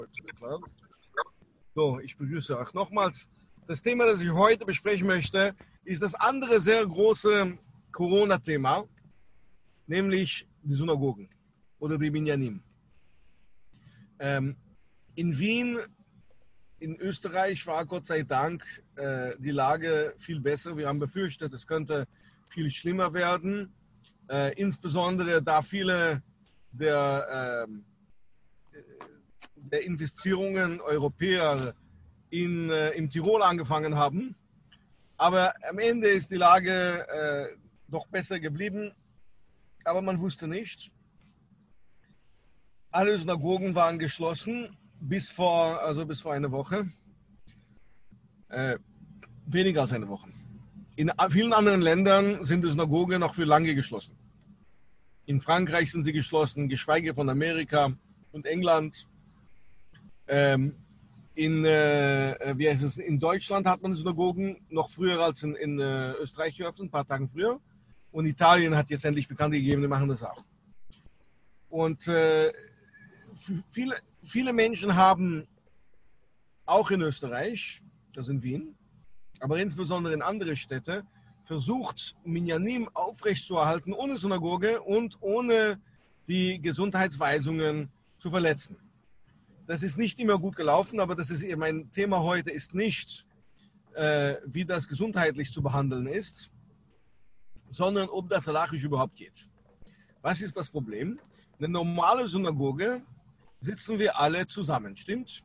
So, ich begrüße euch nochmals. Das Thema, das ich heute besprechen möchte, ist das andere sehr große Corona-Thema, nämlich die Synagogen oder die Minyanim. In Wien, in Österreich war Gott sei Dank die Lage viel besser. Wir haben befürchtet, es könnte viel schlimmer werden, insbesondere da viele der Investierungen Europäer im Tirol angefangen haben. Aber am Ende ist die Lage doch besser geblieben. Aber man wusste nicht. Alle Synagogen waren geschlossen bis vor einer Woche. Weniger als eine Woche. In vielen anderen Ländern sind die Synagogen noch für lange geschlossen. In Frankreich sind sie geschlossen, geschweige von Amerika und England. In Deutschland hat man Synagogen noch früher als in Österreich geöffnet, ein paar Tage früher. Und Italien hat jetzt endlich bekannt gegeben, die machen das auch. Und viele Menschen haben auch in Österreich, also in Wien, aber insbesondere in andere Städte, versucht, Minyanim aufrechtzuerhalten ohne Synagoge und ohne die Gesundheitsweisungen zu verletzen. Das ist nicht immer gut gelaufen, aber mein Thema heute ist nicht, wie das gesundheitlich zu behandeln ist, sondern ob das halachisch überhaupt geht. Was ist das Problem? In einer normalen Synagoge sitzen wir alle zusammen, stimmt?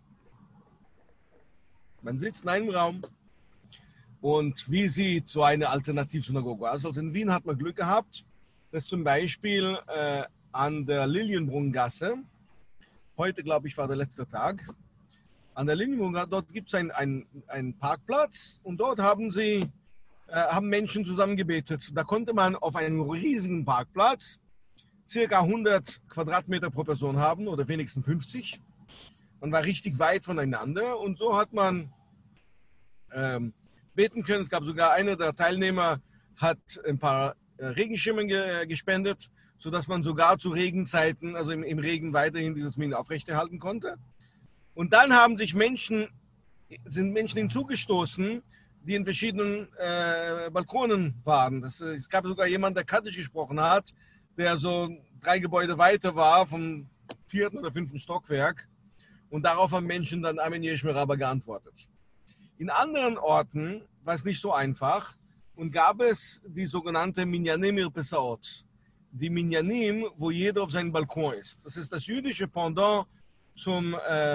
Man sitzt in einem Raum. Und wie sieht so eine Alternativsynagoge aus? Also in Wien hat man Glück gehabt, dass zum Beispiel an der Lilienbrunnengasse, heute glaube ich war der letzte Tag, an der Lilienbrunnengasse, dort gibt es einen Parkplatz und dort haben Menschen zusammen gebetet. Da konnte man auf einem riesigen Parkplatz circa 100 Quadratmeter pro Person haben oder wenigstens 50. Man war richtig weit voneinander und so hat man beten können. Es gab sogar einer der Teilnehmer, hat ein paar Regenschirme gespendet, sodass man sogar zu Regenzeiten, also im Regen weiterhin dieses Minyan aufrechterhalten konnte. Und dann sind Menschen hinzugestoßen, die in verschiedenen Balkonen waren. Es gab sogar jemanden, der Kaddisch gesprochen hat, der so 3 Gebäude weiter war, vom 4. oder 5. Stockwerk. Und darauf haben Menschen dann Amen Yeshua Rabba geantwortet. In anderen Orten war es nicht so einfach und gab es die sogenannte Minyanim Irpesaot. Die Minyanim, wo jeder auf seinem Balkon ist. Das ist das jüdische Pendant zum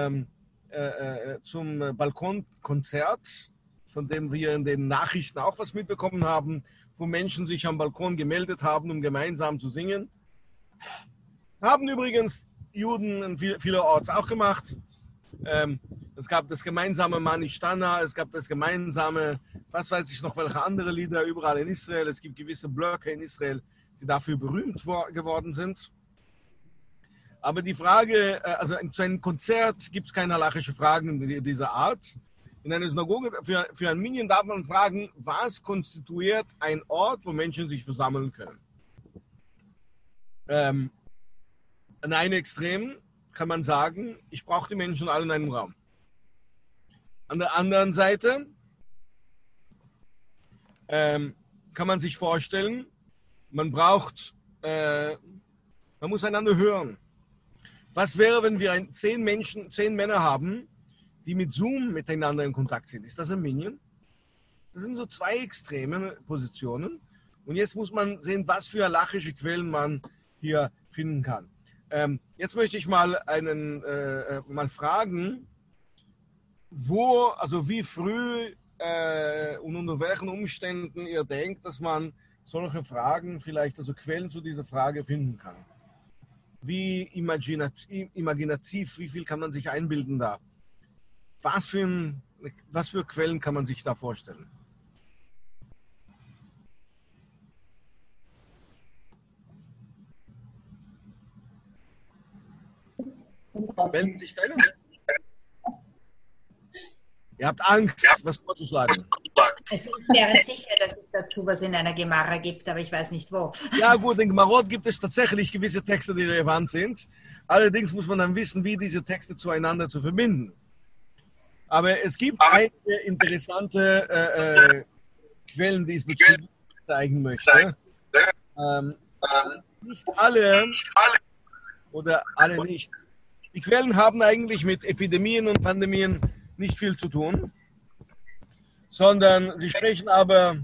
Balkonkonzert, von dem wir in den Nachrichten auch was mitbekommen haben, wo Menschen sich am Balkon gemeldet haben, um gemeinsam zu singen. Haben übrigens Juden vielerorts auch gemacht. Es gab das gemeinsame Manishtana, es gab das gemeinsame, was weiß ich noch, welche andere Lieder überall in Israel. Es gibt gewisse Blöcke in Israel, die dafür berühmt geworden sind. Aber die Frage, also zu einem Konzert gibt es keine halachische Fragen dieser Art. In einer Synagoge, für ein Minyan darf man fragen, was konstituiert ein Ort, wo Menschen sich versammeln können. An einem Extrem kann man sagen, ich brauche die Menschen alle in einem Raum. An der anderen Seite kann man sich vorstellen, man muss einander hören. Was wäre, wenn wir 10 Männer haben, die mit Zoom miteinander in Kontakt sind? Ist das ein Minyan? Das sind so 2 extreme Positionen. Und jetzt muss man sehen, was für halachische Quellen man hier finden kann. Jetzt möchte ich mal fragen, wie früh und unter welchen Umständen ihr denkt, dass man solche Fragen vielleicht, also Quellen zu dieser Frage finden kann. Wie imaginativ, wie viel kann man sich einbilden da? Was für Quellen kann man sich da vorstellen? Melden sich keiner? Ihr habt Angst, was vorzuschlagen. Also ich wäre sicher, dass es dazu was in einer Gemara gibt, aber ich weiß nicht wo. Ja gut, in Gemarot gibt es tatsächlich gewisse Texte, die relevant sind. Allerdings muss man dann wissen, wie diese Texte zueinander zu verbinden. Aber es gibt einige interessante Quellen diesbezüglich, die ich zeigen möchte. Ähm, nicht alle oder alle nicht. Die Quellen haben eigentlich mit Epidemien und Pandemien nicht viel zu tun, sondern sie sprechen aber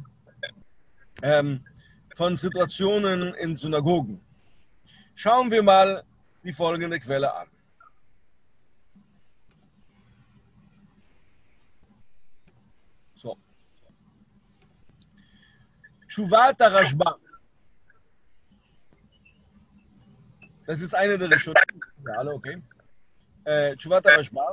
von Situationen in Synagogen. Schauen wir mal die folgende Quelle an. So. Tshuvat Rashba. Das ist eine der Rishonim. Ja, alle okay. Tshuvat Rashba.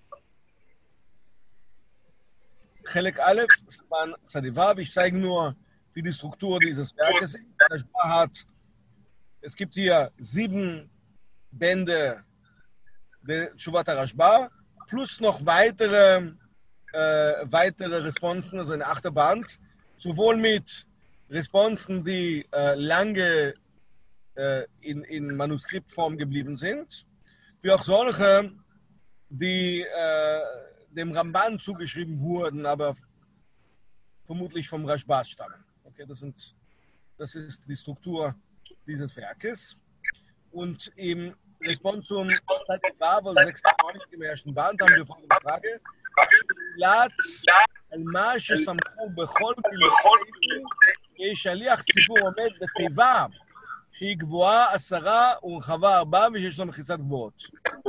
Chelek Aleph, Siman Tzadivav. Ich zeige nur, wie die Struktur dieses Werkes ist. Rashba hat, es gibt hier 7 Bände der Tshuvat Rashba, plus noch weitere Responsen, also eine 8. Band, sowohl mit Responsen, die lange in Manuskriptform geblieben sind, wie auch solche, die dem Ramban zugeschrieben wurden, aber vermutlich vom Rashba stammen. Okay, das ist die Struktur dieses Werkes. Und im Responsum Tzadivav, 96 im ersten Band, haben wir folgende Frage. שאלת על מה שסמכו בכל פילוסופיה כשליח ציבור עומד בתיבה שהיא גבוהה 10 ורחבה 4 ושיש לה מחיצת גבוהות.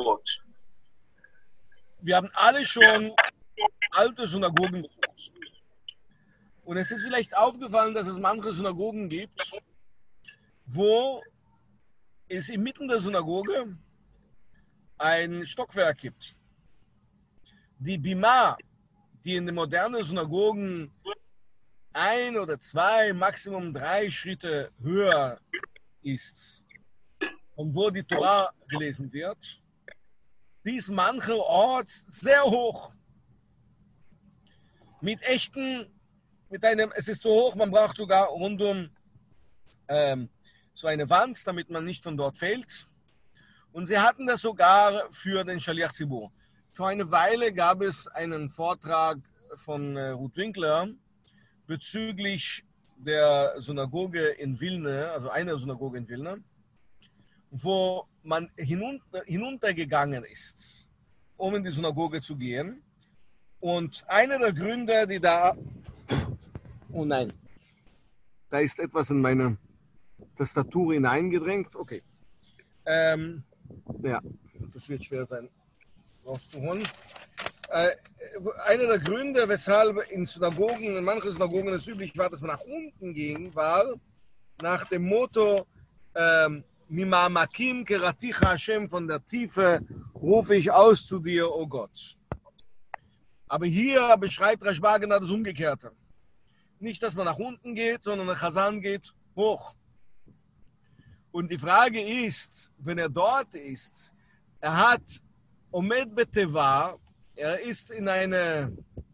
Wir haben alle schon alte Synagogen besucht. Und es ist vielleicht aufgefallen, dass es manche Synagogen gibt, wo es inmitten der Synagoge ein Stockwerk gibt. Die Bima, die in den modernen Synagogen 1 oder 2, Maximum 3 Schritte höher ist und wo die Torah gelesen wird, die ist mancherorts sehr hoch. Es ist so hoch, man braucht sogar rundum so eine Wand, damit man nicht von dort fällt. Und sie hatten das sogar für den Shaliach Tzibur. Vor einer Weile gab es einen Vortrag von Ruth Winkler bezüglich der Synagoge in Wilna, also einer Synagoge in Wilna, wo man hinuntergegangen ist, um in die Synagoge zu gehen. Und einer der Gründe, die da... Oh nein, da ist etwas in meine Tastatur hineingedrängt. Okay. Ja, das wird schwer sein rauszuholen. Einer der Gründe, weshalb in manchen Synagogen es üblich war, dass man nach unten ging, war nach dem Motto Mimamakim keraticha Hashem, von der Tiefe rufe ich aus zu dir, o Gott. Aber hier beschreibt Rashba genau das Umgekehrte. Nicht, dass man nach unten geht, sondern der Chazan geht hoch. Und die Frage ist, wenn er dort ist, er hat Omed Beteva, er ist in eine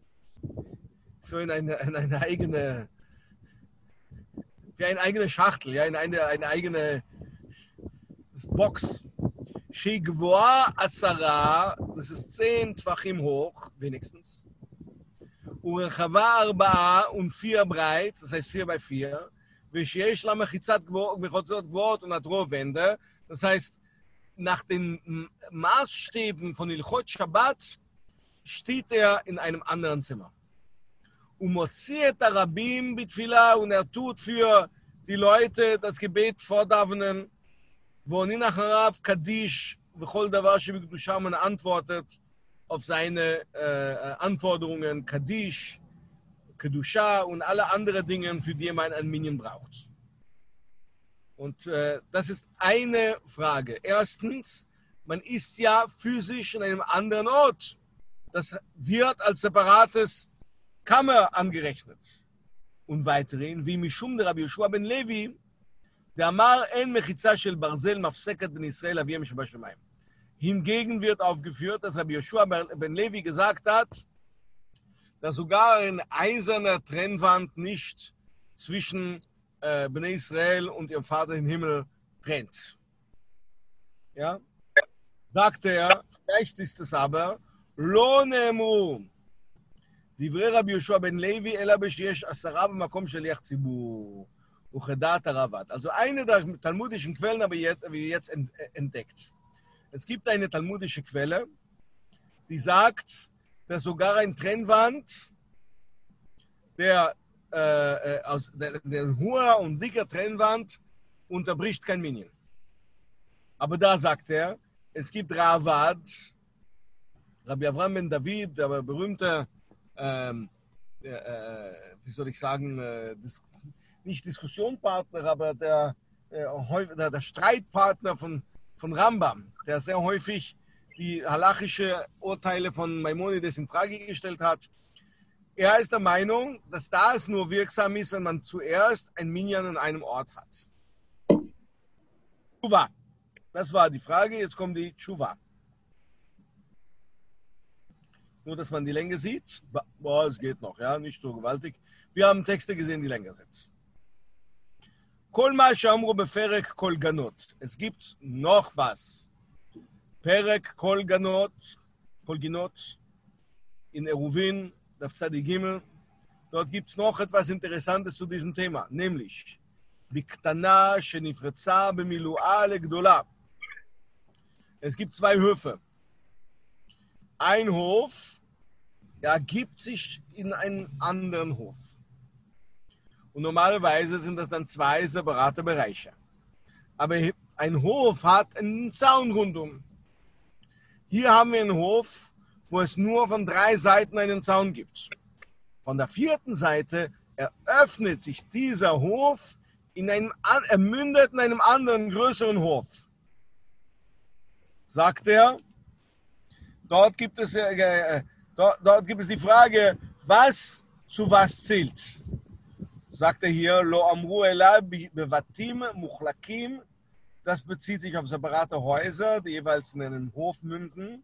eigene, wie eine eigene Schachtel, ja, in eine eigene Box. Shigvoa Asara, das ist 10 Tvachim hoch, wenigstens. Urechava Arba'a und 4 breit, das heißt 4 bei 4. V'sheyesh la mechitzat gvot und hat Rohwände, das heißt, nach den Maßstäben von Ilchot Shabbat steht er in einem anderen Zimmer. Umotziet Arabim bitfila, und er tut für die Leute das Gebet vordavenen, wo Ninacharav Kaddish v'chol davar shebikdusha, man antwortet auf seine Anforderungen, Kaddish, Kedusha und alle anderen Dinge, für die man ein Minyan braucht. Und das ist eine Frage. Erstens, man ist ja physisch in einem anderen Ort. Das wird als separates Kammer angerechnet. Und weiterhin, wie Mishum der Rabbi Yoshua ben Levi, der Amar en mechitza shel barzel mafseket ben Israel aviyem sheba shemayim. Hingegen wird aufgeführt, dass Rabbi Yoshua ben Levi gesagt hat, dass sogar eine eiserne Trennwand nicht zwischen Bnei Israel und ihrem Vater im Himmel trennt. Ja? Sagte er, vielleicht ist es aber, Lo ne'emru, Divrei Rabbi Yehoshua ben Levi, ela besheyesh 10 b'makom sheliach tzibur, uchedat Ravad. Also eine der talmudischen Quellen habe ich jetzt entdeckt. Es gibt eine talmudische Quelle, die sagt, dass sogar ein Trennwand, der hoher und dicker Trennwand unterbricht kein Minyan. Aber da sagt er, es gibt Ravad, Rabbi Avraham ben David, der berühmte, wie soll ich sagen, nicht Diskussionspartner, aber der Streitpartner von Rambam, der sehr häufig die halachische Urteile von Maimonides in Frage gestellt hat. Er ist der Meinung, dass das nur wirksam ist, wenn man zuerst ein Minyan an einem Ort hat. Tshuva. Das war die Frage, jetzt kommt die Tshuva. Nur, dass man die Länge sieht. Boah, es geht noch, ja, nicht so gewaltig. Wir haben Texte gesehen, die länger sind. Kol ma she'amru beperek kol ganot. Es gibt noch was. Perek kol ganot, kol ginot, in Eruvin, Daf Tzadi Gimel. Dort gibt es noch etwas Interessantes zu diesem Thema, nämlich Biktana shenifretza bemilu'a legdola. Es gibt 2 Höfe. Ein Hof ergibt sich in einen anderen Hof. Und normalerweise sind das dann 2 separate Bereiche. Aber ein Hof hat einen Zaun rundum. Hier haben wir einen Hof, wo es nur von 3 Seiten einen Zaun gibt. Von der 4. Seite eröffnet sich dieser Hof, er mündet in einem anderen, größeren Hof. Sagt er, dort gibt es die Frage, was zu was zählt. Sagt er hier, Lo amru ela bevatim muchlakim. Das bezieht sich auf separate Häuser, die jeweils in einen Hof münden.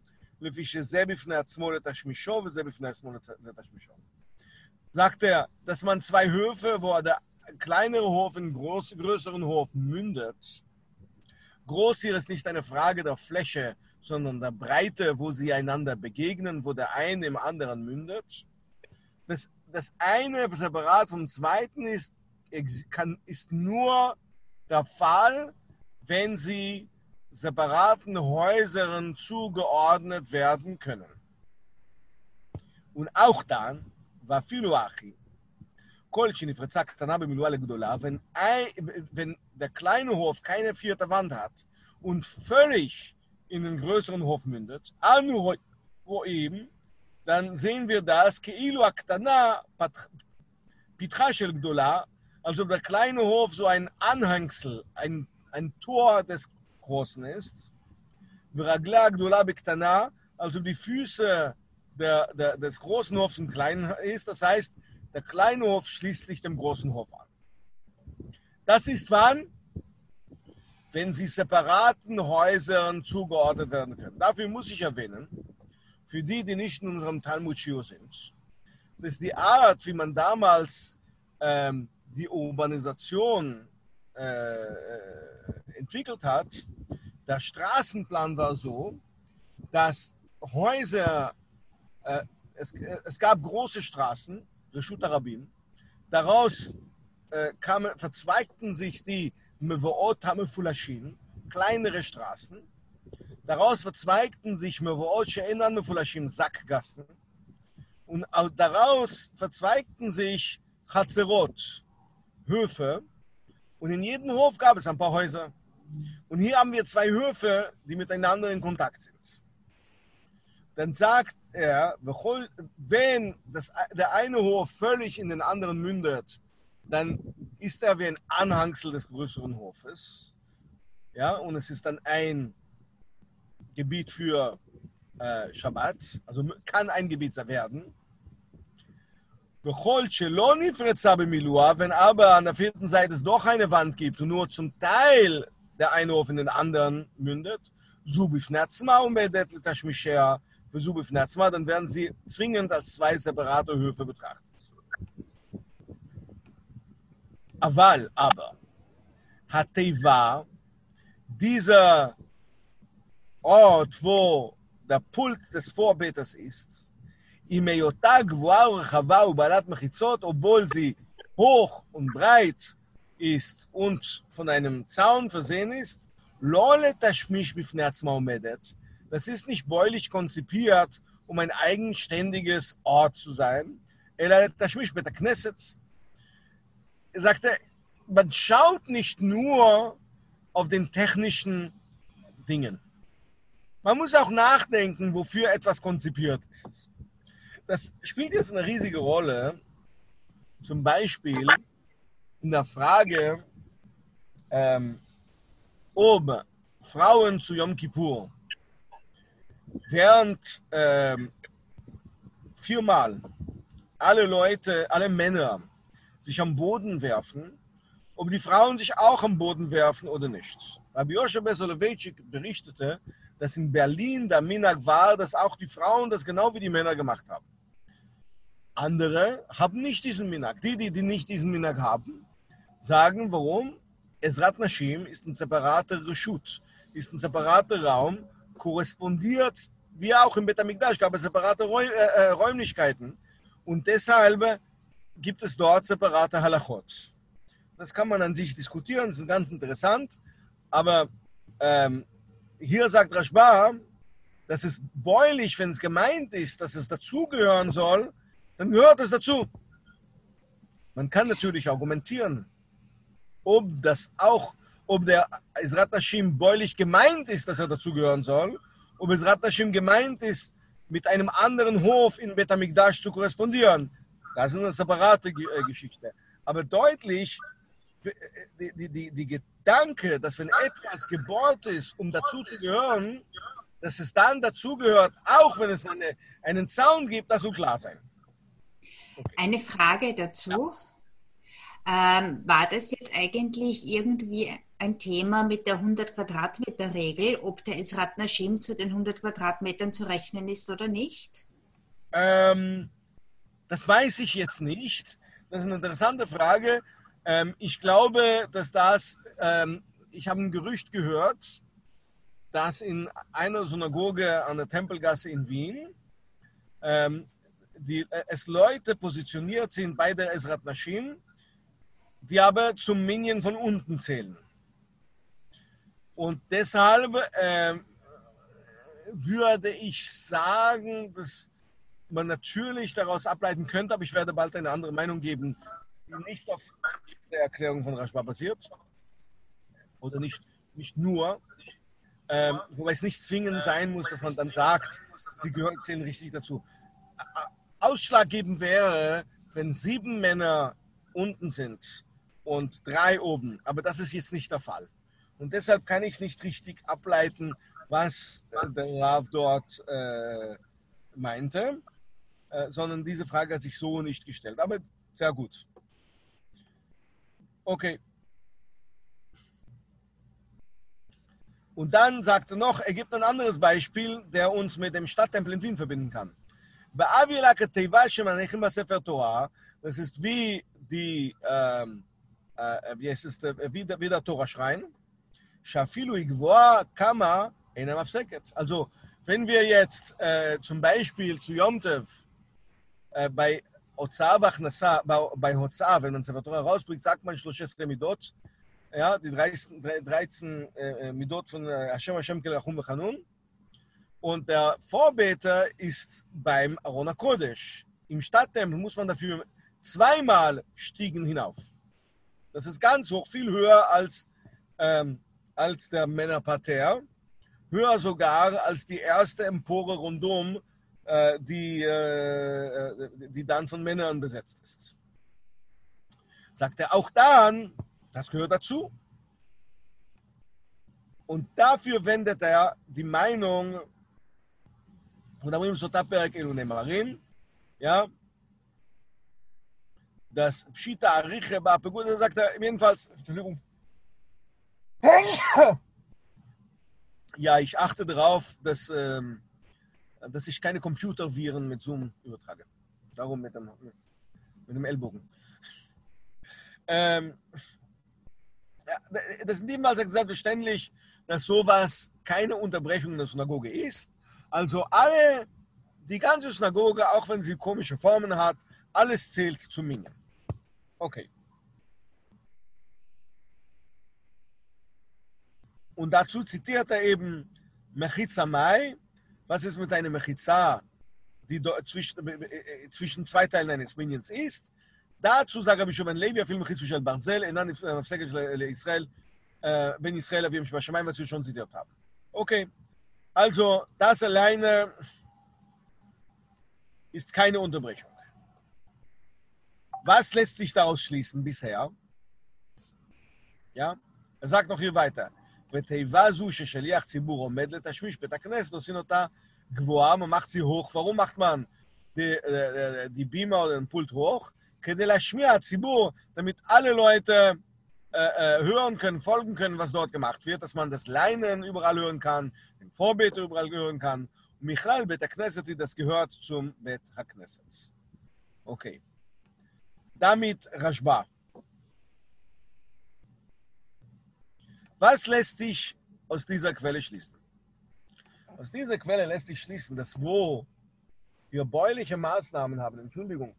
Sagt er, dass man 2 Höfe, wo der kleinere Hof in größeren Hof mündet. Groß hier ist nicht eine Frage der Fläche, sondern der Breite, wo sie einander begegnen, wo der eine im anderen mündet. Das eine separat vom zweiten ist nur der Fall, wenn sie separaten Häusern zugeordnet werden können. Und auch dann, wenn der kleine Hof keine 4. Wand hat und völlig in den größeren Hof mündet, dann sehen wir das, also der kleine Hof so ein Anhängsel, ein Tor des Großen ist, also die Füße des großen Hofs im kleinen ist, das heißt, der kleine Hof schließt sich dem großen Hof an. Das ist wann? Wenn sie separaten Häusern zugeordnet werden können. Dafür muss ich erwähnen, für die nicht in unserem Talmud-Shiur sind, dass die Art, wie man damals die Urbanisation entwickelt hat, der Straßenplan war so, dass Häuser, es gab große Straßen, Reshut Harabim, daraus verzweigten sich die Mevoot HaMefulashim, kleinere Straßen, daraus verzweigten sich Mevoot She'enan Mefulashim, Sackgassen, und daraus verzweigten sich Chatzerot, Höfe, und in jedem Hof gab es ein paar Häuser. Und hier haben wir 2 Höfe, die miteinander in Kontakt sind. Dann sagt er, wenn der eine Hof völlig in den anderen mündet, dann ist er wie ein Anhängsel des größeren Hofes. Ja, und es ist dann ein Gebiet für Shabbat, also kann ein Gebiet werden. Wenn aber an der 4. Seite es doch eine Wand gibt und nur zum Teil der eine Hof in den anderen mündet, dann werden sie zwingend als zwei separate Höfe betrachtet. Aber, Hateva, dieser Ort, wo der Pult des Vorbeters ist, obwohl sie hoch und breit ist und von einem Zaun versehen ist, das ist nicht bäulich konzipiert, um ein eigenständiges Ort zu sein. Er sagte, man schaut nicht nur auf den technischen Dingen. Man muss auch nachdenken, wofür etwas konzipiert ist. Das spielt jetzt eine riesige Rolle, zum Beispiel in der Frage, ob Frauen zu Yom Kippur während viermal alle Männer sich am Boden werfen, ob die Frauen sich auch am Boden werfen oder nicht. Rabbi Yoshe ben Soloveitchik berichtete, dass in Berlin der Minhag war, dass auch die Frauen das genau wie die Männer gemacht haben. Andere haben nicht diesen Minhag. Die nicht diesen Minhag haben, sagen, warum? Ezrat Nashim ist ein separater Reshut, ist ein separater Raum, korrespondiert, wie auch im Bet HaMikdash, gab es separate Räumlichkeiten. Und deshalb gibt es dort separate Halachot. Das kann man an sich diskutieren, das ist ganz interessant. Aber hier sagt Rashba, dass es bäulich, wenn es gemeint ist, dass es dazugehören soll, dann gehört es dazu. Man kann natürlich argumentieren, ob der Ezrat Nashim bäulich gemeint ist, dass er dazugehören soll, ob Ezrat Nashim gemeint ist, mit einem anderen Hof in Bet HaMikdash zu korrespondieren. Das ist eine separate Geschichte. Aber deutlich, die Gedanke, dass wenn etwas gebaut ist, um dazu zu gehören, dass es dann dazugehört, auch wenn es einen Zaun gibt, das soll klar sein. Okay. Eine Frage dazu. War das jetzt eigentlich irgendwie ein Thema mit der 100 Quadratmeter Regel, ob der Ezrat Nashim zu den 100 Quadratmetern zu rechnen ist oder nicht? Das weiß ich jetzt nicht. Das ist eine interessante Frage. Ich glaube, dass ich habe ein Gerücht gehört, dass in einer Synagoge an der Tempelgasse in Wien es Leute positioniert sind bei der Ezrat Nashim, die aber zum Minyan von unten zählen. Und deshalb würde ich sagen, dass man natürlich daraus ableiten könnte, aber ich werde bald eine andere Meinung geben, die nicht auf der Erklärung von Rashba basiert. Oder nicht nur. Wobei es nicht zwingend sein muss, dass man dann sagt, sie zählen richtig dazu. Ausschlaggebend wäre, wenn 7 Männer unten sind und 3 oben. Aber das ist jetzt nicht der Fall. Und deshalb kann ich nicht richtig ableiten, was der Rav dort meinte, sondern diese Frage hat sich so nicht gestellt. Aber sehr gut. Okay. Und dann sagte noch, er gibt ein anderes Beispiel, der uns mit dem Stadttempel in Wien verbinden kann. Das ist wie der Toraschrein. Also, wenn wir jetzt zum Beispiel zu Yom Tov bei Hotza, wenn man Sefer Torah rausbringt, sagt man 13 Midot, ja, die 13 Midot von Hashem Kelachum V'Chanun. Und der Vorbeter ist beim Aron HaKodesh. Im Stadttempel muss man dafür 2-mal stiegen hinauf. Das ist ganz hoch, viel höher als der Männerparterre. Höher sogar als die erste Empore rundum, die dann von Männern besetzt ist. Sagt er auch dann, das gehört dazu. Und dafür wendet er die Meinung, ja, das Pshita Ariche Ba'Pegut, da sagt er jedenfalls, Entschuldigung, ja, ich achte darauf, dass dass ich keine Computerviren mit Zoom übertrage. Darum mit dem Ellbogen. Ja, das ist niemals selbstverständlich, dass sowas keine Unterbrechung der Synagoge ist. Also die ganze Synagoge, auch wenn sie komische Formen hat, alles zählt zum Minyan. Okay. Und dazu zitiert er eben Mechitza Mai. Was ist mit einer Mechitza, die zwischen zwei Teilen eines Minyans ist? dazu sagt Rabbi Shimon Levi, אפילו מחיצו של ברזל, אינן מפסקת לישראל, בין ישראל אביהם שבשמיים, was wir schon zitiert haben. Okay, also das alleine ist keine Unterbrechung. Was lässt sich daraus schließen bisher? Ja, er sagt noch hier weiter. ותיבה זו ששליח ציבור עומד לתשמיש בית הכנסת, עושים אותה גבוהה, man macht sie hoch. Warum macht man die Beamer oder den Pult hoch? כדי להשמיע הציבור, damit alle Leute hören können, folgen können, was dort gemacht wird, dass man das Leinen überall hören kann, den Vorbeter überall hören kann. Und Michlal Beit HaKnesset, das gehört zum Beit HaKnesset. Okay. Damit Rashba. Was lässt sich aus dieser Quelle schließen? Aus dieser Quelle lässt sich schließen, dass wo wir bäuerliche Maßnahmen haben, Entschuldigung,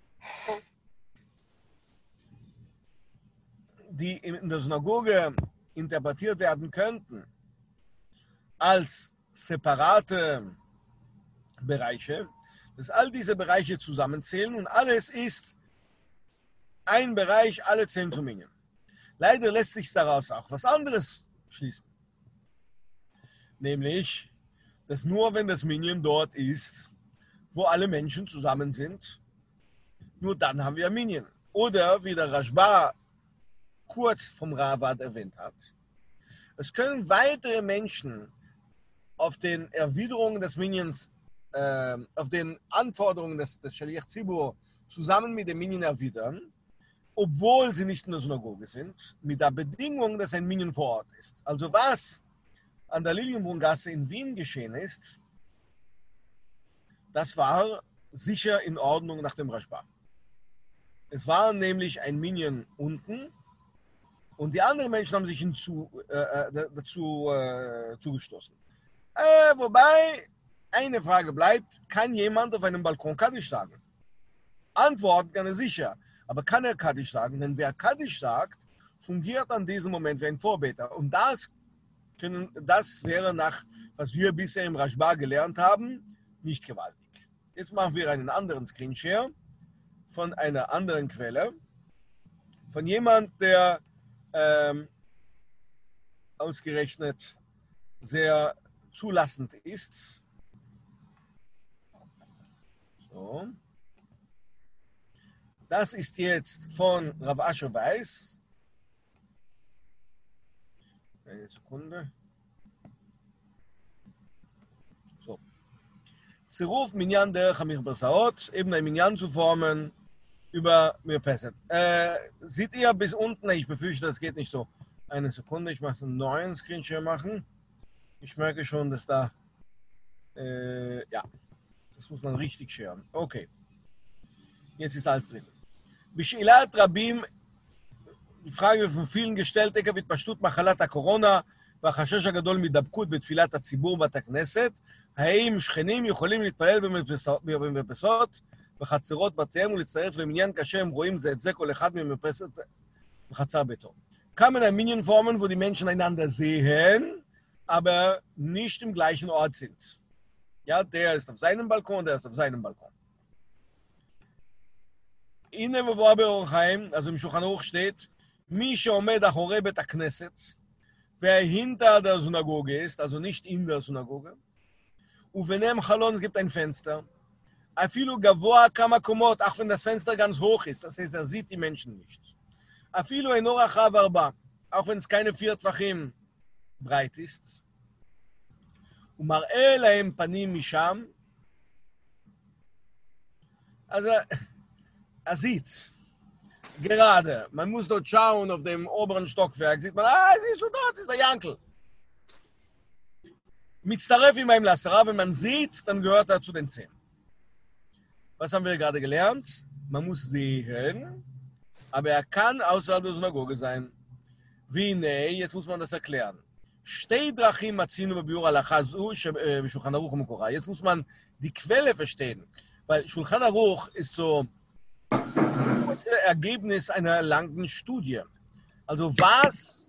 die in der Synagoge interpretiert werden könnten als separate Bereiche, dass all diese Bereiche zusammenzählen und alles ist ein Bereich, alle zählen zum Minyan. Leider lässt sich daraus auch was anderes schließen. Nämlich, dass nur wenn das Minyan dort ist, wo alle Menschen zusammen sind, nur dann haben wir Minyan. Oder, wie der Rashba kurz vom Ravad erwähnt hat, es können weitere Menschen auf den Erwiderungen des Minyans, auf den Anforderungen des Shaliach Tzibur zusammen mit dem Minyan erwidern, obwohl sie nicht in der Synagoge sind, mit der Bedingung, dass ein Minyan vor Ort ist. Also was an der Lilienbrungasse in Wien geschehen ist, das war sicher in Ordnung nach dem Rashba. Es war nämlich ein Minyan unten und die anderen Menschen haben sich dazu zugestoßen. Wobei eine Frage bleibt, kann jemand auf einem Balkon Kaddisch sagen? Antworten kann er sicher. Aber kann er Kaddisch sagen? Denn wer Kaddisch sagt, fungiert an diesem Moment wie ein Vorbeter. Und das wäre nach, was wir bisher im Rashba gelernt haben, nicht gewaltig. Jetzt machen wir einen anderen Screenshare von einer anderen Quelle, von jemand, der ausgerechnet sehr zulassend ist. So. Das ist jetzt von Rav Asher Weiss. Eine Sekunde. So. Ziruf Minyan derech HaMirpasaot, eben ein Minyan zu formen über Mirpeset. Seht ihr bis unten? Ich befürchte, das geht nicht so. Eine Sekunde, ich mache einen neuen Screenshare machen. Ich merke schon, dass da ja, das muss man richtig sharen. Okay. Jetzt ist alles drin. בשאלת רבים, die Frage von vielen gestellt, עקב התפשטות מחלת הקורונה והחשש הגדול מדבקות בתפילת הציבור בית הכנסת, האם שכנים יכולים להתפלל במרפסות בחצרות בתיהם ולהצטרף למניין כאשר הם רואים זה את זה כל אחד ממרפסת בחצר ביתו. Kann man ein Minyan formen, wo die Menschen einander sehen, aber nicht im gleichen Ort sind. Ja, der ist auf seinem Balkon, der ist auf seinem Balkon. In dem Wort Chaim, also im Shulchan Aruch steht, Mi she'omed achorei bet hakneset, wer hinter der Synagoge ist, also nicht in der Synagoge, uvenem chalon, es gibt ein Fenster, afilu gavoa kama komot, auch wenn das Fenster ganz hoch ist, das heißt, er sieht die Menschen nicht. Afilu eino rachav arba, auch wenn es keine 4 Tvachim breit ist, umar'eh lahem panim misham, also er sieht gerade, man muss dort schauen auf dem oberen Stockwerk, sieht man, siehst du dort, ist der Jankel. Mitzdaref im Lasara, wenn man sieht, dann gehört er zu den 10. Was haben wir gerade gelernt? Man muss sehen, aber er kann außerhalb der Synagoge sein. Wie, nee, jetzt muss man das erklären. Jetzt muss man die Quelle verstehen, weil Shulchan Aruch ist so das Ergebnis einer langen Studie. Also was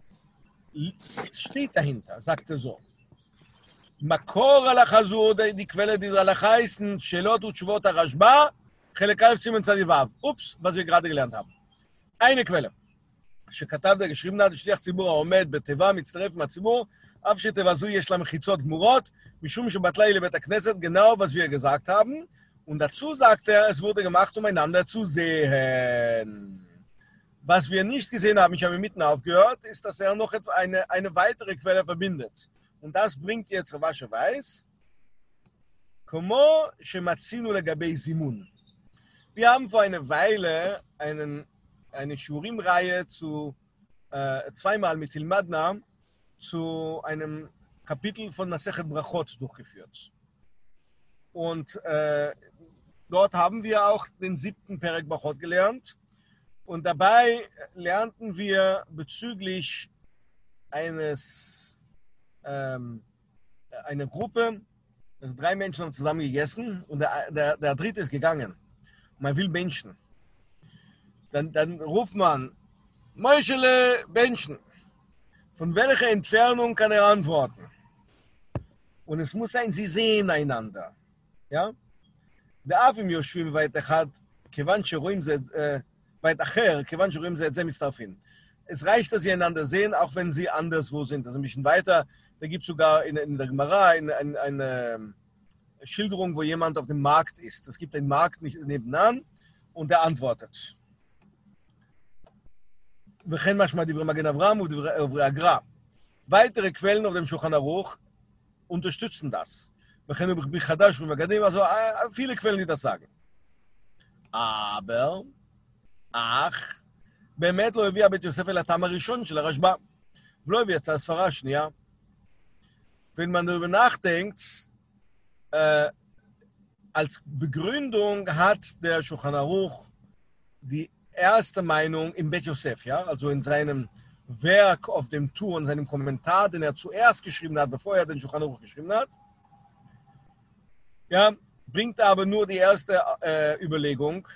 steht dahinter, sagt er so. Makor al-Achazu, die Quelle dieser Alacha ist Shelot und Shvot Rashba, Chelek Aleph Siman Tzadi Vav. Ups, was wir gerade gelernt haben. Eine Quelle. שכתב geschrieben hat, שליח ציבור העומד בתיבה מצטרף מהציבור, אף שתיבה זו יש לה מחיצות גמורות, משום שבטלה היא לבית הכנסת, genau was wir gesagt haben. Und dazu sagt er, es wurde gemacht, um einander zu sehen. Was wir nicht gesehen haben, ich habe mitten aufgehört, ist, dass er noch eine weitere Quelle verbindet. Und das bringt jetzt Ravasche Weiß. Como shematzinu legabei Zimun. Wir haben vor einer Weile eine Shurim-Reihe zu zweimal mit Hilmadna zu einem Kapitel von Masechet Brachot durchgeführt. Und dort haben wir auch den 7. Perek Brachot gelernt. Und dabei lernten wir bezüglich einer Gruppe, also 3 Menschen haben zusammen gegessen und der dritte ist gegangen. Und man will Menschen. Dann ruft man, Moschele, Menschen. Von welcher Entfernung kann er antworten? Und es muss sein, sie sehen einander. Ja? ואף אם יושבים בבית אחד, כיוון שרואים זה, בית אחר, כיוון שרואים זה את זה מצטרפים. Es reicht, dass sie einander sehen, auch wenn sie anderswo sind. Also ein bisschen weiter, da gibt es sogar in der Gemara eine Schilderung, wo jemand auf dem Markt ist. Es gibt einen Markt nicht nebenan und der antwortet. וכן משמע דברי מגן אברהם ודברי הגר"א. Weitere Quellen auf dem Shulchan Aruch unterstützen das. וכן בחדש ובמגדים, also viele Quellen, die das sagen. Aber, באמת לא הביא בית יוסף אל הטעם הראשון של הרשב"א, ולא הביא את הספרה השנייה. Wenn man darüber nachdenkt, als Begründung hat der Shulchan Aruch die erste Meinung im Bet Yosef, ja, also in seinem Werk auf dem Tur, in seinem Kommentar, den er zuerst geschrieben hat, bevor er den Shulchan Aruch geschrieben hat, ja, bringt aber nur die erste Überlegung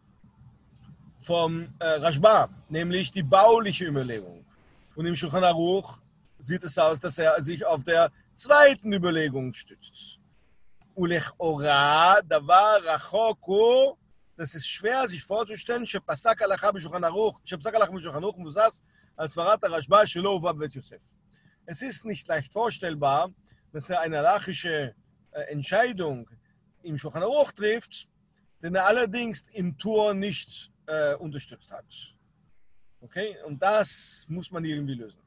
vom Rashba, nämlich die bauliche Überlegung. Und im Shulchan Aruch sieht es aus, dass er sich auf der zweiten Überlegung stützt. Ulech ora davar rachoku. Das ist schwer, sich vorzustellen, שפסק הלכה בשולחן ערוך מבוסס על סברת הרשב"א שלא הובא בבית יוסף. Es ist nicht leicht vorstellbar, dass er eine halachische Entscheidung im Shulchan Aruch trifft, den er allerdings im Tur nicht unterstützt hat. Okay? Und das muss man irgendwie lösen.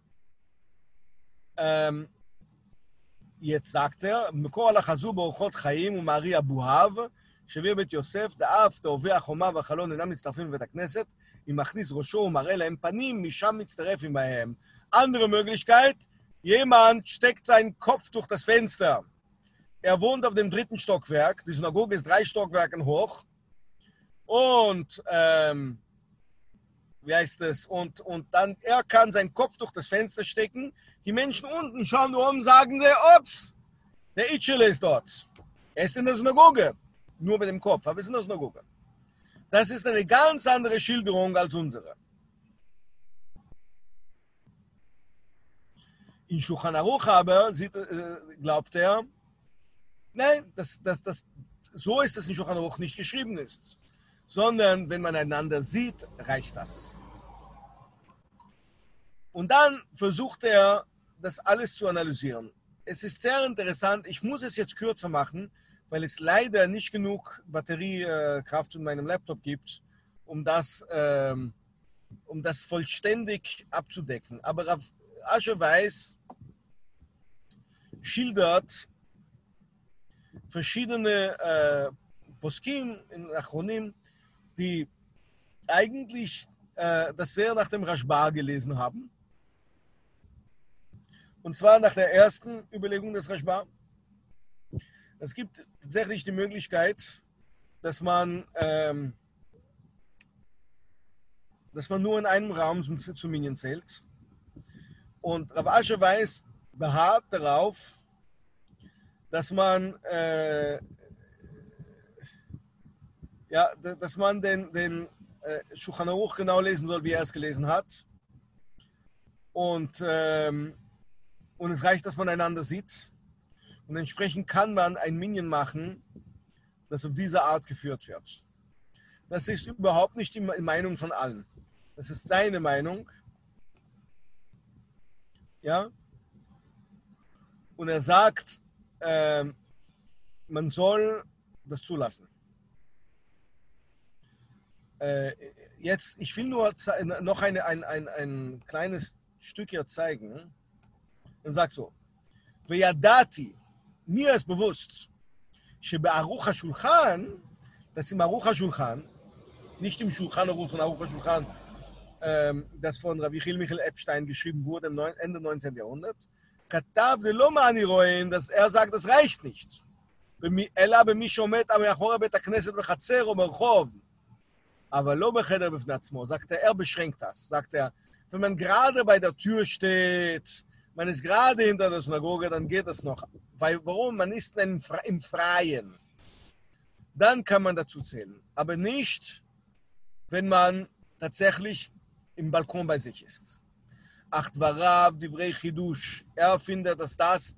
Jetzt sagt er, מקור הלכה זו באורחות חיים ומארי אבוהב, שהביא בית יוסף, דאף, דאובי החומה והחלון אינם מצטרפים בבית הכנסת, אם מכניס ראשו ומראה להם פנים, משם מצטרף עמהם. Andere Möglichkeit, jemand steckt seinen Kopf durch das Fenster. Er wohnt auf dem 3. Stockwerk, die Synagoge ist 3 Stockwerke hoch und, wie heißt es, und dann, er kann seinen Kopf durch das Fenster stecken, die Menschen unten schauen nur um, sagen sie, ups, der Itchel ist dort. Er ist in der Synagoge. Nur mit dem Kopf, aber es ist in der Synagoge. Das ist eine ganz andere Schilderung als unsere. In Shulchan Aruch aber glaubt er, nein, so ist es in Shulchan Aruch nicht geschrieben ist, sondern wenn man einander sieht, reicht das. Und dann versucht er, das alles zu analysieren. Es ist sehr interessant, ich muss es jetzt kürzer machen, weil es leider nicht genug Batteriekraft in meinem Laptop gibt, um das vollständig abzudecken. Aber Rav Asher Weiss schildert verschiedene Poskim in Achronim, die eigentlich das sehr nach dem Rashba gelesen haben. Und zwar nach der ersten Überlegung des Rashba. Es gibt tatsächlich die Möglichkeit, dass man nur in einem Raum zum Minyan zählt. Und Rav Asher beharrt darauf, dass man den Shulchan Aruch genau lesen soll, wie er es gelesen hat. Und es reicht, dass man einander sieht. Und entsprechend kann man ein Minyan machen, das auf diese Art geführt wird. Das ist überhaupt nicht die Meinung von allen. Das ist seine Meinung. Ja? Und er sagt, man soll das zulassen. Jetzt, ich will nur noch ein kleines Stück hier zeigen. Er sagt so, Veyadati, mir ist bewusst, שבערוך השולחן, dass im Aruch HaShulchan, nicht im Shulchan Aruch, sondern Aruch HaShulchan, das von Rabbi Yechiel Michael Epstein geschrieben wurde im Ende 19. Jahrhundert, כתב זה לא מה אני רואה, dass er sagt, das reicht nicht. אלא במי שעומד מאחורי בית הכנסת בחצר או ברחוב, aber לא בחדר בפני עצמו, sagt er beschränkt das, sagt er, wenn man gerade bei der Tür steht, man ist gerade hinter der Synagoge, dann geht das noch. Weil, warum? Man ist im Freien. Dann kann man dazu zählen. Aber nicht, wenn man tatsächlich im Balkon bei sich ist. Ach dvarav divrei chidush. Er findet, dass das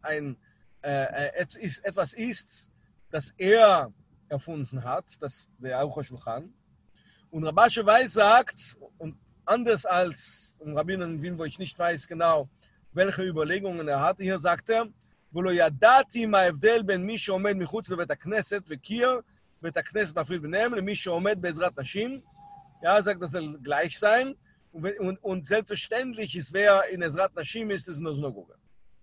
etwas ist, das er erfunden hat, das der Aruch HaShulchan. Und Rav Asher Weiss sagt, und anders als ein Rabbiner in Wien, wo ich nicht weiß genau, welche Überlegungen er hatte, hier sagt er, ולא ידעתי מה ההבדל בין מי שעומד מחוץ לבית הכנסת וקיר, בית הכנסת מפריד ביניהם, למי שעומד בעזרת נשים. Ja, er sagt, das soll gleich sein. Und selbstverständlich ist, wer in Ezrat Nashim ist, ist in der Synagoge.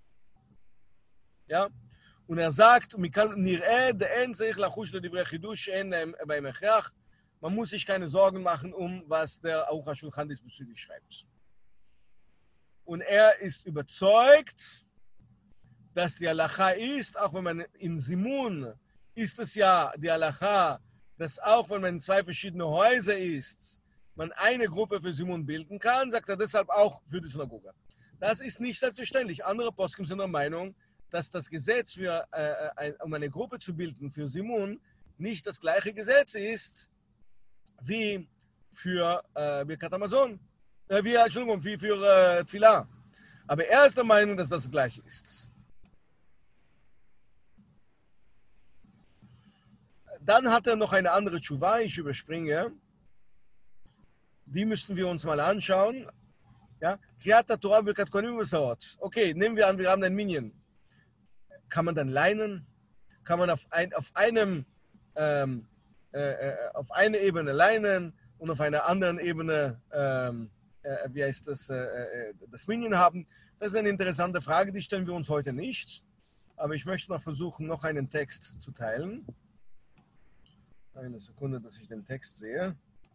Ja? Und er sagt, נראה דאין צריך לחוש לדברי חידוש שאין בהם הכרח. Man muss sich keine Sorgen machen, was der Aruch HaShulchan diesbezüglich schreibt. Und er ist überzeugt, dass die Halacha ist, auch wenn man in Simun ist es ja die Halacha, dass auch wenn man in zwei verschiedene Häuser ist, man eine Gruppe für Simun bilden kann, sagt er deshalb auch für die Synagoge. Das ist nicht selbstverständlich. Andere Poskim sind der Meinung, dass das Gesetz, um eine Gruppe zu bilden für Simun, nicht das gleiche Gesetz ist wie für Birkat Hamazon. Wie für Tfilah. Aber er ist der Meinung, dass das gleich ist. Dann hat er noch eine andere Tshuva, ich überspringe. Die müssten wir uns mal anschauen. Ja? Kriyat Torah Birkat Kohanim U'Mesarot. Okay, nehmen wir an, wir haben ein Minyan. Kann man dann leinen? Kann man auf eine Ebene leinen und auf einer anderen Ebene das Minyan haben? Das ist eine interessante Frage, die stellen wir uns heute nicht. Aber ich möchte mal versuchen, noch einen Text zu teilen. Eine Sekunde, dass ich den Text sehe.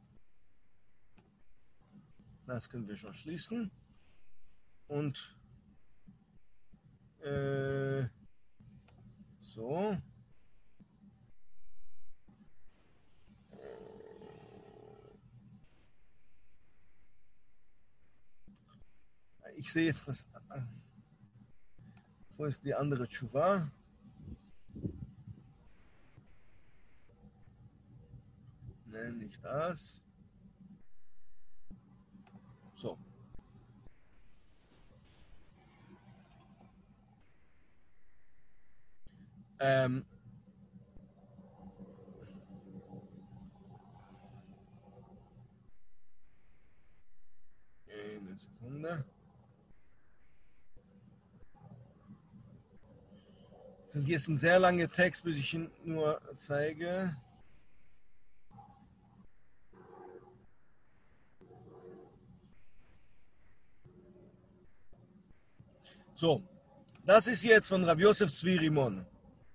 Das können wir schon schließen. Und so. Ich sehe jetzt das. Wo ist die andere Tshuva? Nein, nicht das. So. Eine Sekunde. Das ist jetzt ein sehr langer Text, bis ich ihn nur zeige. So, das ist jetzt von Rav Yosef Tzvi Rimon.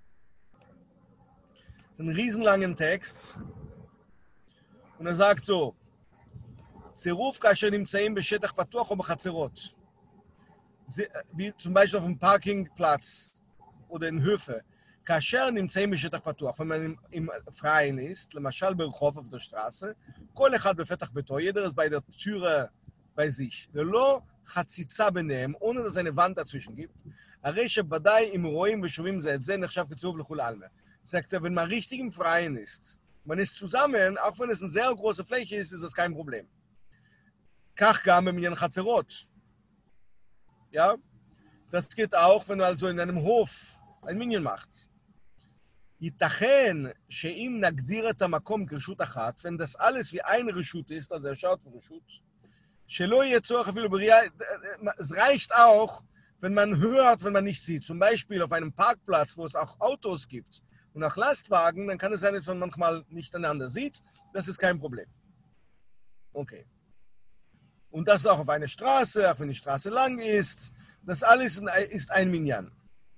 Das ist ein riesenlanger Text. Und er sagt so, צירוף כאשר נמצאים בשטח פתוח או בחצרות. wie zum Beispiel auf dem Parkingplatz oder in Höfe, כאשר נמצאים בשטח פתוח, wenn man im Freien ist, למשל ברחוב auf der Straße, כל אחד בפתח ביתו, jeder ist bei der Türe bei sich, ללא חציצה ביניהם, ohne dass es eine Wand dazwischen gibt, הרי שוודאי אם רואים ושומעים זה את זה, נחשב כצירוף לכולי עלמא. Sagt er, wenn man richtig im Freien ist, man ist zusammen, auch wenn es eine sehr große Fläche ist, ist das kein Problem. כך גם במניין חצרות. Ja, das geht auch, wenn man also in einem Hof ein Minyan macht. ייתכן שאם נגדיר את המקום כרשות אחת, wenn das alles wie eine Reshut ist, also er schaut für Reshut, שלא יהיה צורך אפילו בראייה, es reicht auch, wenn man hört, wenn man nicht sieht. Zum Beispiel auf einem Parkplatz, wo es auch Autos gibt und auch Lastwagen, dann kann es sein, dass man manchmal nicht einander sieht. Das ist kein Problem. Okay. Und das auch auf einer Straße, auch wenn die Straße lang ist. Das alles ist ein Minyan.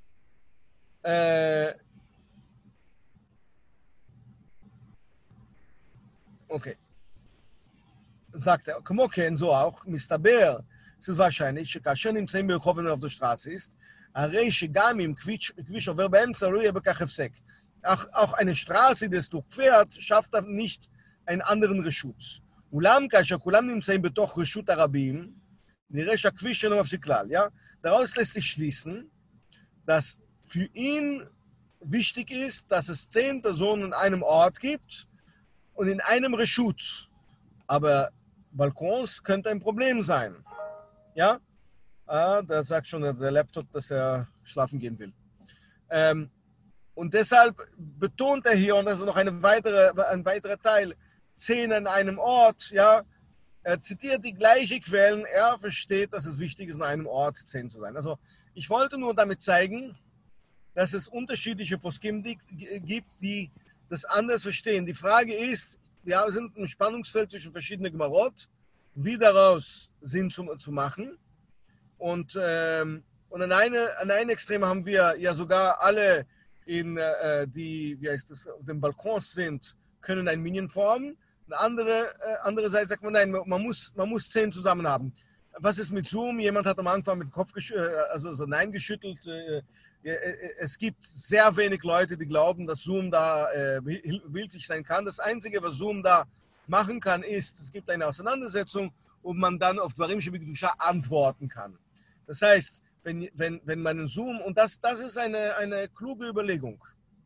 Okay. Sagt er, כמו כן, so auch, מסתבר, es ist wahrscheinlich, שכאשר נמצאים ברחוב auf der Straße ist, הרי שגם אם כביש עובר באמצע, לא יהיה בכך הפסק. Auch eine Straße, die es durchfährt, schafft dann nicht einen anderen רשות. אולם כאשר כולם נמצאים בתוך רשות הרבים, נראה שהכביש אינו מפסיק כלל, ja? Daraus lässt sich schließen, dass für ihn wichtig ist, dass es 10 Personen in einem Ort gibt und in einem Reshut. Aber Balkons könnte ein Problem sein. Ja? Da sagt schon der Laptop, dass er schlafen gehen will. Und deshalb betont er hier, und das ist noch ein weiterer Teil, 10 an einem Ort, ja, er zitiert die gleichen Quellen, er versteht, dass es wichtig ist, an einem Ort 10 zu sein. Also ich wollte nur damit zeigen, dass es unterschiedliche Poskim gibt, die das anders verstehen. Die Frage ist, ja, wir sind im Spannungsfeld zwischen verschiedenen Gemarot, wie daraus Sinn zu machen. Und an einem Extrem haben wir ja sogar alle, die auf dem Balkon sind, können ein Minyan formen. Andere Seite sagt man, nein, man muss 10 zusammen haben. Was ist mit Zoom? Jemand hat am Anfang mit dem Kopf Nein geschüttelt. Es gibt sehr wenig Leute, die glauben, dass Zoom da behilflich sein kann. Das Einzige, was Zoom da machen kann, ist, es gibt eine Auseinandersetzung, wo man dann auf Dvarim Shebekdusha antworten kann. Das heißt, wenn man in Zoom, und das ist eine kluge Überlegung,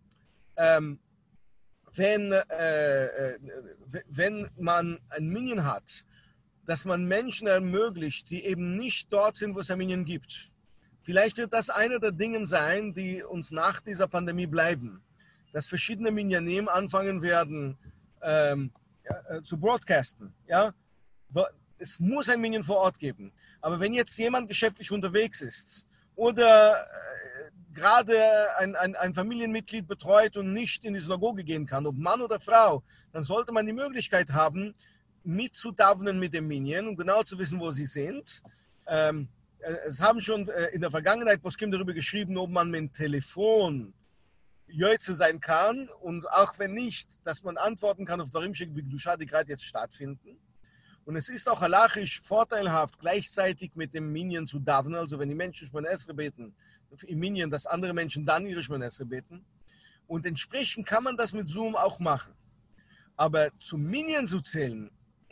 wenn man ein Minyan hat, dass man Menschen ermöglicht, die eben nicht dort sind, wo es ein Minyan gibt. Vielleicht wird das einer der Dinge sein, die uns nach dieser Pandemie bleiben. Dass verschiedene Minyanim anfangen werden zu broadcasten. Ja? Es muss ein Minyan vor Ort geben. Aber wenn jetzt jemand geschäftlich unterwegs ist oder gerade ein Familienmitglied betreut und nicht in die Synagoge gehen kann, ob Mann oder Frau, dann sollte man die Möglichkeit haben, mitzudavnen mit dem Minyan und genau zu wissen, wo sie sind. Es haben schon in der Vergangenheit Poskim darüber geschrieben, ob man mit dem Telefon Jötze sein kann und auch wenn nicht, dass man antworten kann auf Dvarim Shebekdusha, die gerade jetzt stattfinden. Und es ist auch halachisch vorteilhaft, gleichzeitig mit dem Minyan zu davnen, also wenn die Menschen Shemona Esrei beten, im Minyan, dass andere Menschen dann ihre Shemona Esrei beten. Und entsprechend kann man das mit Zoom auch machen. Aber zum Minyan zu zählen,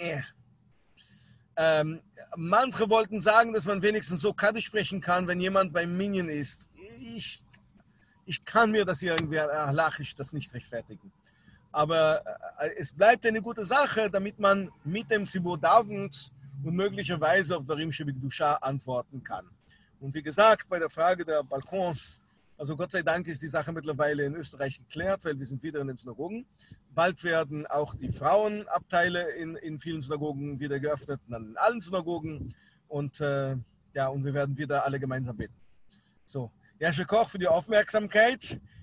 manche wollten sagen, dass man wenigstens so Kaddish sprechen kann, wenn jemand beim Minyan ist. Ich kann mir das irgendwie halachisch das nicht rechtfertigen. Aber es bleibt eine gute Sache, damit man mit dem Zibur davent und möglicherweise auf Dvarim Shebekdusha antworten kann. Und wie gesagt, bei der Frage der Balkons, also Gott sei Dank ist die Sache mittlerweile in Österreich geklärt, weil wir sind wieder in den Synagogen. Bald werden auch die Frauenabteile in vielen Synagogen wieder geöffnet, in allen Synagogen. Und und wir werden wieder alle gemeinsam beten. So, Jasche Koch für die Aufmerksamkeit.